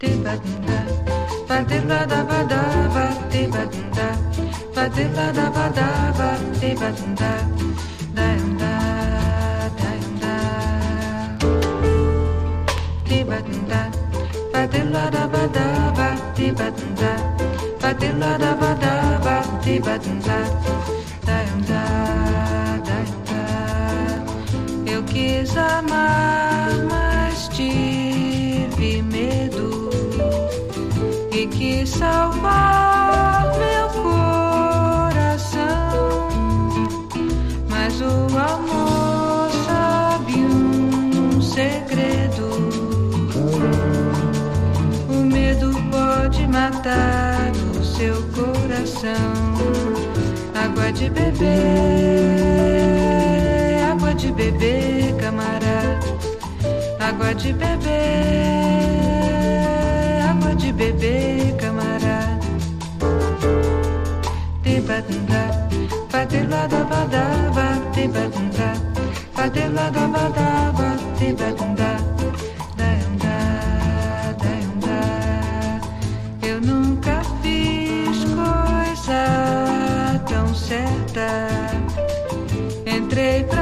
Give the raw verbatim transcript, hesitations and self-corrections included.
Eu quis amar, mas tive medo e quis salvar meu coração, mas o amor sabe um segredo. O medo pode matar o seu coração. Água de beber, água de beber, camarada. Água de beber, água de beber, camarada. Tibadunda, fadiladabadaba, tibadunda, fadiladabadaba, tibadunda. Daiunda, daiunda. Eu nunca fiz coisa tão certa. Entrei pra